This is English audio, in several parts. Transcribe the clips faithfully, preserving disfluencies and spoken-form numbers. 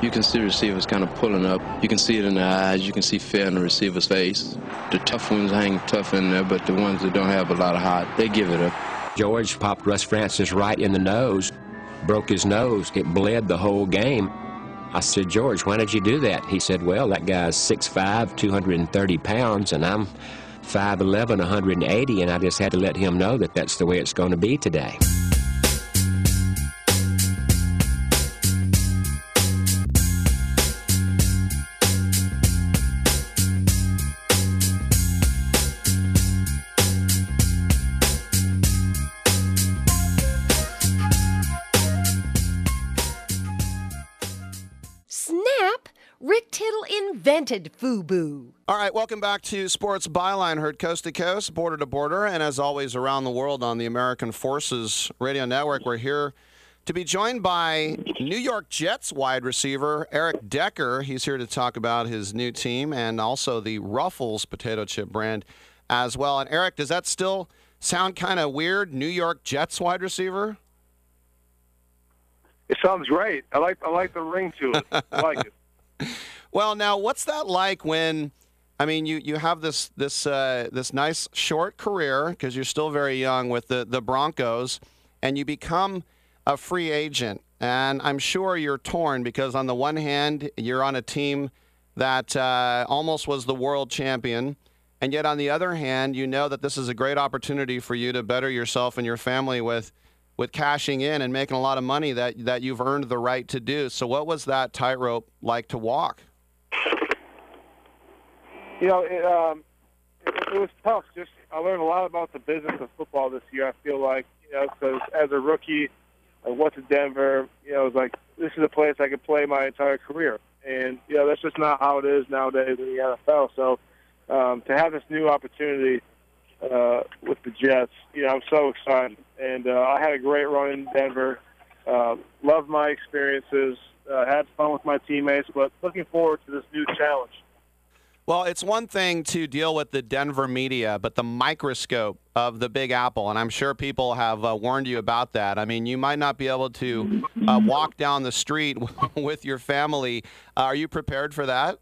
You can see receivers kind of pulling up. You can see it in their eyes. You can see fear in the receiver's face. The tough ones hang tough in there, but the ones that don't have a lot of heart, they give it up. George popped Russ Francis right in the nose, broke his nose. It bled the whole game. I said, George, why did you do that? He said, well, that guy's six five, two hundred thirty pounds, and I'm five eleven, one hundred eighty, and I just had to let him know that that's the way it's going to be today. Rick Tittle invented FUBU. All right, welcome back to Sports Byline, heard coast to coast, border to border, and as always around the world on the American Forces Radio Network. We're here to be joined by New York Jets wide receiver Eric Decker. He's here to talk about his new team and also the Ruffles potato chip brand as well. And Eric, does that still sound kind of weird, New York Jets wide receiver? It sounds great. I like I like the ring to it. I like it. Well, now, what's that like when, I mean, you, you have this this uh, this nice short career, because you're still very young, with the, the Broncos, and you become a free agent. And I'm sure you're torn because, on the one hand, you're on a team that uh, almost was the world champion, and yet, on the other hand, you know that this is a great opportunity for you to better yourself and your family with with cashing in and making a lot of money that, that you've earned the right to do. So what was that tightrope like to walk? You know, it, um, it, it was tough. Just I learned a lot about the business of football this year, I feel like, you know, because as a rookie, I went to Denver, you know, it was like, this is a place I could play my entire career. And, you know, that's just not how it is nowadays in the N F L. So um, to have this new opportunity uh, with the Jets, you know, I'm so excited. And uh, I had a great run in Denver. Uh, loved my experiences. Uh, had fun with my teammates, but looking forward to this new challenge. Well, it's one thing to deal with the Denver media, but the microscope of the Big Apple, and I'm sure people have uh, warned you about that. I mean, you might not be able to uh, walk down the street with your family. Uh, are you prepared for that?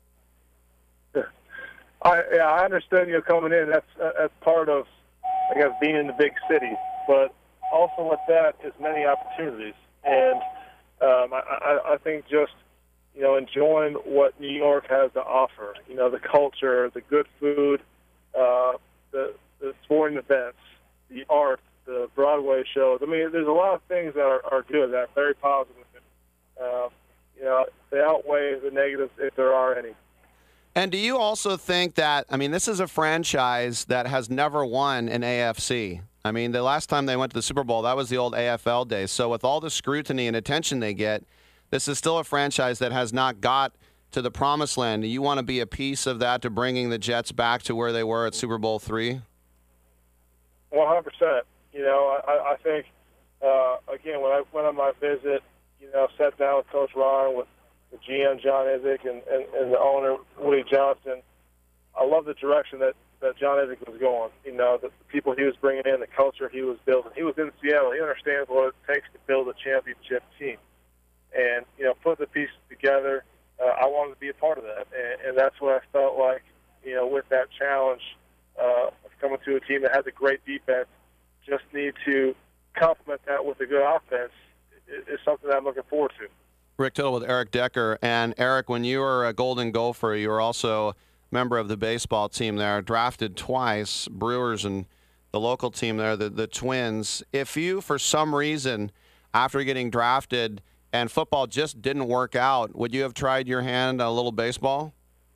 I, yeah, I understand you coming in. That's uh, that's part of, I guess, being in the big city. But also with that is many opportunities. And um, I, I, I think just, you know, enjoying what New York has to offer. You know, the culture, the good food, uh, the, the sporting events, the art, the Broadway shows. I mean, there's a lot of things that are, are good, that are very positive. Uh, you know, they outweigh the negatives if there are any. And do you also think that, I mean, this is a franchise that has never won an A F C. I mean, the last time they went to the Super Bowl, that was the old A F L days. So with all the scrutiny and attention they get, this is still a franchise that has not got to the promised land. Do you want to be a piece of that, to bringing the Jets back to where they were at Super Bowl three? one hundred percent. You know, I, I think, uh, again, when I went on my visit, you know, sat down with Coach Ron, with the G M, John Izek, and, and, and the owner, Woody Johnson, I love the direction that, that John Izek was going. You know, the, the people he was bringing in, the culture he was building. He was in Seattle. He understands what it takes to build a championship team. And, you know, put the pieces together. Uh, I wanted to be a part of that. And, and that's what I felt like, you know, with that challenge uh, of coming to a team that has a great defense, just need to complement that with a good offense is something that I'm looking forward to. Rick Tittle with Eric Decker. And, Eric, when you were a Golden Gopher, you were also a member of the baseball team there, drafted twice, Brewers and the local team there, the, the Twins. If you, for some reason, after getting drafted and football just didn't work out, would you have tried your hand at a little baseball?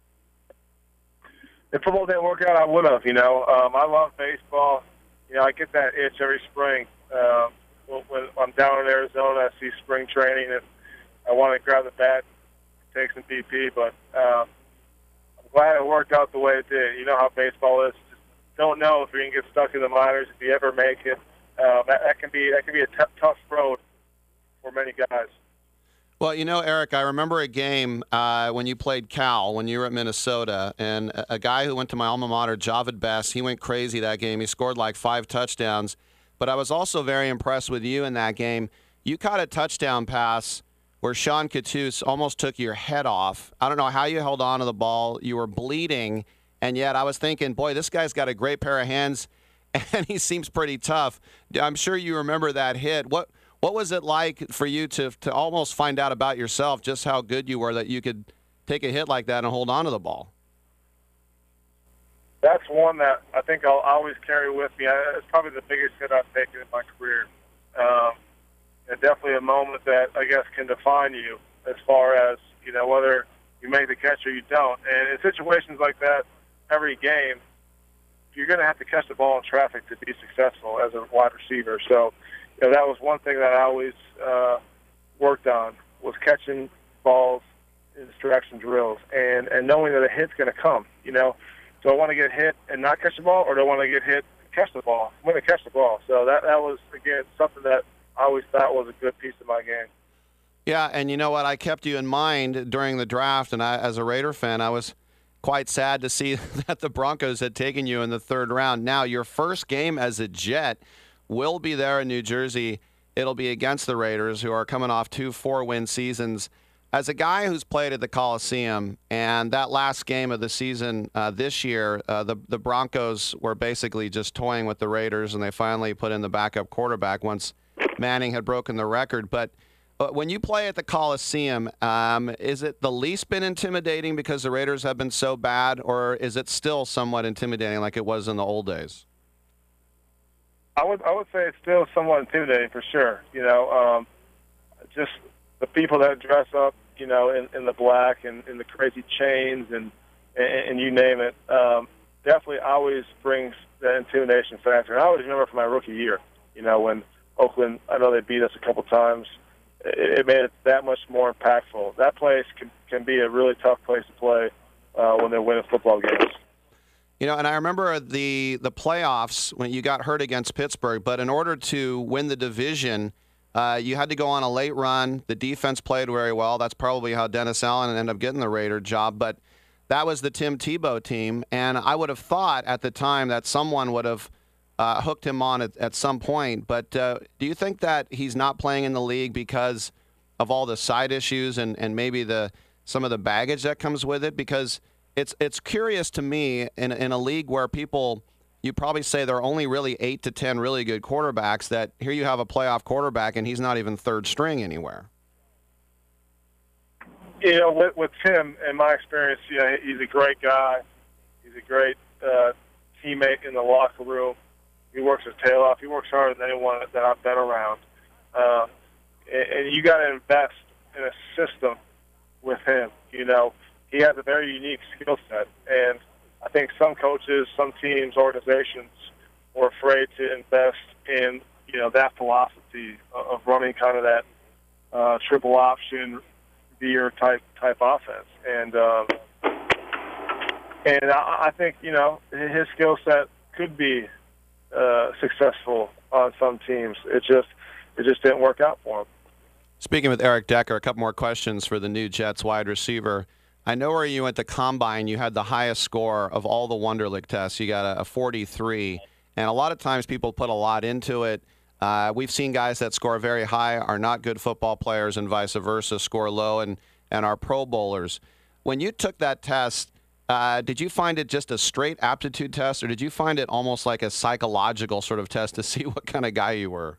If football didn't work out, I would have, you know. Um, I love baseball. You know, I get that itch every spring. Uh, when I'm down in Arizona, I see spring training, and I want to grab the bat, take some P P, but uh, I'm glad it worked out the way it did. You know how baseball is. Just don't know if you're going to get stuck in the minors, if you ever make it. Uh, that, that can be that can be a t- tough road for many guys. Well, you know, Eric, I remember a game uh, when you played Cal, when you were at Minnesota, and a, a guy who went to my alma mater, Javid Best, he went crazy that game. He scored like five touchdowns. But I was also very impressed with you in that game. You caught a touchdown pass where Sean Cattouse almost took your head off. I don't know how you held on to the ball. You were bleeding, and yet I was thinking, boy, this guy's got a great pair of hands, and he seems pretty tough. I'm sure you remember that hit. What what was it like for you to to almost find out about yourself just how good you were that you could take a hit like that and hold on to the ball? That's one that I think I'll always carry with me. It's probably the biggest hit I've taken in my career. Um, and definitely a moment that I guess can define you as far as, you know, whether you make the catch or you don't. And in situations like that, every game, you're going to have to catch the ball in traffic to be successful as a wide receiver. So, you know, that was one thing that I always uh, worked on, was catching balls in distraction drills and, and knowing that a hit's going to come, you know. Do I want to get hit and not catch the ball, or do I want to get hit and catch the ball? I'm going to catch the ball. So that, that was, again, something that I always thought was a good piece of my game. Yeah, and you know what? I kept you in mind during the draft, and I, as a Raider fan, I was quite sad to see that the Broncos had taken you in the third round. Now, your first game as a Jet will be there in New Jersey. It'll be against the Raiders, who are coming off two four-win seasons. As a guy who's played at the Coliseum, and that last game of the season uh, this year, uh, the, the Broncos were basically just toying with the Raiders, and they finally put in the backup quarterback once Manning had broken the record. But uh, when you play at the Coliseum, um, is it the least been intimidating because the Raiders have been so bad, or is it still somewhat intimidating like it was in the old days? I would I would say it's still somewhat intimidating for sure. You know, um, just the people that dress up, you know, in, in the black and in the crazy chains and, and and you name it, um, definitely always brings that intimidation factor. And I always remember from my rookie year, you know, when Oakland, I know they beat us a couple times, it, it made it that much more impactful. That place can, can be a really tough place to play uh, when they're winning football games. You know, and I remember the the playoffs when you got hurt against Pittsburgh, but in order to win the division, Uh, you had to go on a late run. The defense played very well. That's probably how Dennis Allen ended up getting the Raider job. But that was the Tim Tebow team. And I would have thought at the time that someone would have uh, hooked him on at, at some point. But uh, do you think that he's not playing in the league because of all the side issues and, and maybe the some of the baggage that comes with it? Because it's it's curious to me in, in a league where people – you probably say there are only really eight to ten really good quarterbacks, that here you have a playoff quarterback and he's not even third string anywhere. You know, with, with Tim, in my experience, you know, he's a great guy. He's a great uh, teammate in the locker room. He works his tail off. He works harder than anyone that I've been around. Uh, and, and you got to invest in a system with him. You know, he has a very unique skill set, and I think some coaches, some teams, organizations were afraid to invest in, you know, that philosophy of running kind of that uh, triple option veer type type offense. And um, and I, I think, you know, his skill set could be uh, successful on some teams. It just it just didn't work out for him. Speaking with Eric Decker, a couple more questions for the new Jets wide receiver. I know where you went to Combine, you had the highest score of all the Wonderlic tests. You got a, a forty-three, and a lot of times people put a lot into it. Uh, we've seen guys that score very high are not good football players, and vice versa, score low and, and are Pro Bowlers. When you took that test, uh, did you find it just a straight aptitude test, or did you find it almost like a psychological sort of test to see what kind of guy you were?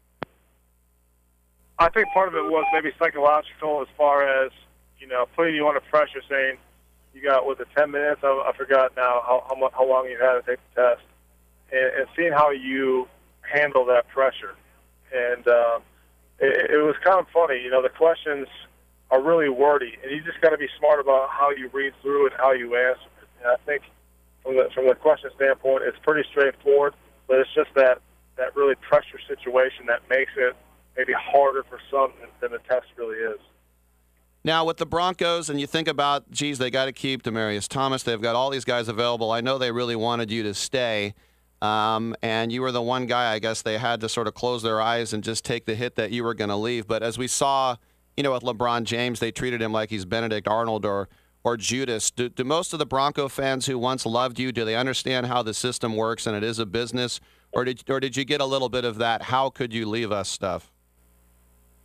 I think part of it was maybe psychological as far as, you know, putting you under pressure, saying you got, was it ten minutes? I, I forgot now how, how, how long you had to take the test, and, and seeing how you handle that pressure. And um, it, it was kind of funny. You know, the questions are really wordy, and you just got to be smart about how you read through and how you answer it. And I think from the, from the question standpoint, it's pretty straightforward, but it's just that, that really pressure situation that makes it maybe harder for some than the test really is. Now, with the Broncos, and you think about, geez, they got to keep Demaryius Thomas. They've got all these guys available. I know they really wanted you to stay, um, and you were the one guy, I guess, they had to sort of close their eyes and just take the hit that you were going to leave. But as we saw, you know, with LeBron James, they treated him like he's Benedict Arnold or or Judas. Do, do most of the Bronco fans who once loved you, do they understand how the system works and it is a business? Or did, or did you get a little bit of that, how could you leave us stuff?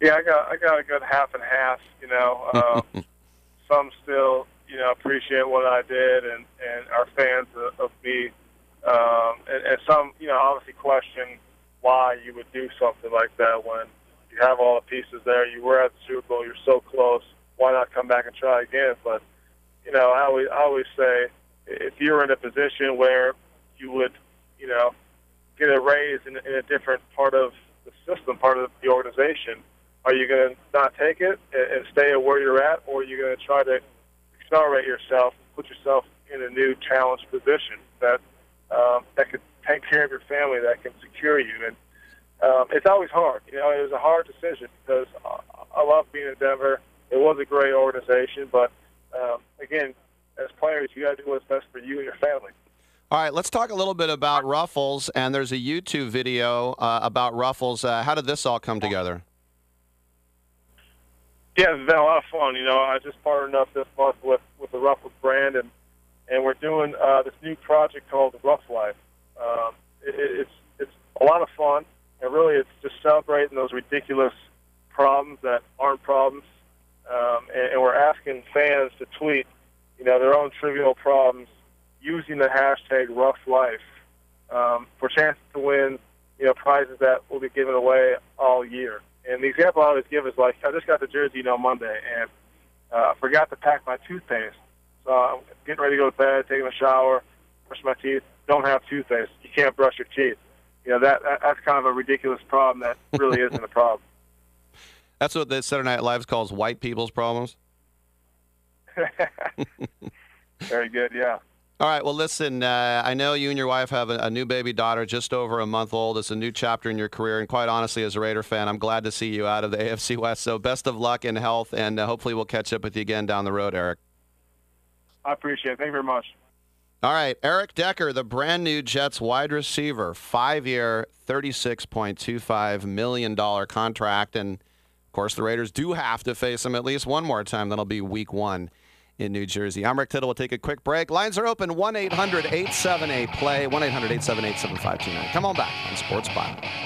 Yeah, I got I got a good half and half. You know, um, some still you know appreciate what I did and, and are fans of, of me, um, and, and some you know obviously question why you would do something like that when you have all the pieces there. You were at the Super Bowl. You're so close. Why not come back and try again? But you know, I always I always say if you're in a position where you would you know get a raise in, in a different part of the system, part of the organization. Are you going to not take it and stay at where you're at, or are you going to try to accelerate yourself, put yourself in a new challenge position that um, that could take care of your family, that can secure you? And um, it's always hard. You know, it was a hard decision because I love being in Denver. It was a great organization, but um, again, as players, you got to do what's best for you and your family. All right, let's talk a little bit about Ruffles, and there's a YouTube video uh, about Ruffles. Uh, how did this all come together? Yeah, it's been a lot of fun. You know, I just partnered up this month with, with the Ruffles brand, and, and we're doing uh, this new project called Rough Life. Um, it, it's it's a lot of fun, and really it's just celebrating those ridiculous problems that aren't problems. Um, and, and we're asking fans to tweet, you know, their own trivial problems using the hashtag Rough Life um, for chances to win, you know, prizes that will be given away all year. And the example I always give is like, I just got the jersey, you know, Monday, and uh, forgot to pack my toothpaste. So I'm getting ready to go to bed, taking a shower, brush my teeth. Don't have toothpaste. You can't brush your teeth. You know, that, that that's kind of a ridiculous problem that really isn't a problem. That's what the Saturday Night Live calls white people's problems. Very good, yeah. All right, well, listen, uh, I know you and your wife have a, a new baby daughter just over a month old. It's a new chapter in your career, and quite honestly, as a Raider fan, I'm glad to see you out of the A F C West. So best of luck and health, and uh, hopefully we'll catch up with you again down the road, Eric. I appreciate it. Thank you very much. All right, Eric Decker, the brand-new Jets wide receiver, five-year, thirty-six point two five million dollars contract, and, of course, the Raiders do have to face him at least one more time. That'll be week one in New Jersey. I'm Rick Tittle. We'll take a quick break. Lines are open, one eight hundred eight seven eight play, one eight hundred eight seven eight seven five two nine. Come on back on Sports Byline.